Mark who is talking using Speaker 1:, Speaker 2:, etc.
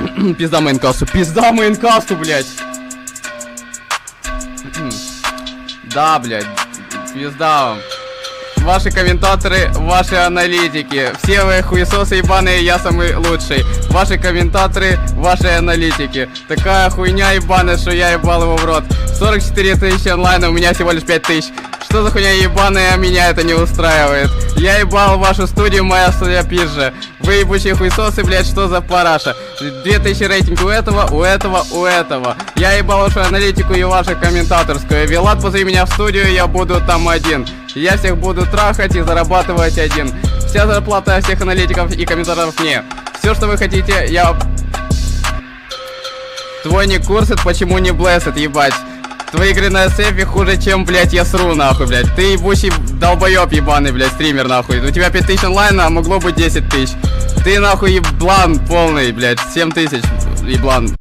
Speaker 1: Пизда мейнкасту, блядь. Да, блядь, пизда вам. Ваши комментаторы, ваши аналитики. Все вы хуесосы ебаные, я самый лучший. Ваши комментаторы, ваши аналитики. Такая хуйня ебаная, что я ебал его в рот. 44 тысячи онлайна, у меня всего лишь 5 тысяч. Что за хуйня ебаная, меня это не устраивает. Я ебал вашу студию, моя студия пизже. Вы ебучие хуесосы, блядь, что за параша? 2000 рейтинг у этого. Я ебал вашу аналитику и вашу комментаторскую. Вилат, позови меня в студию, я буду там один. Я всех буду трахать и зарабатывать один. Вся зарплата всех аналитиков и комментаторов мне. Все, что вы хотите, я... Твой не курсит, почему не блэсит, ебать. Твои игры на сейфе хуже, чем, блядь, я сру, нахуй, блядь. Ты ебучий долбоёб ебаный, блядь, стример, нахуй. У тебя 5000 онлайна, а могло быть 10 тысяч. Ты, нахуй, еблан полный, блядь, 7000 еблан.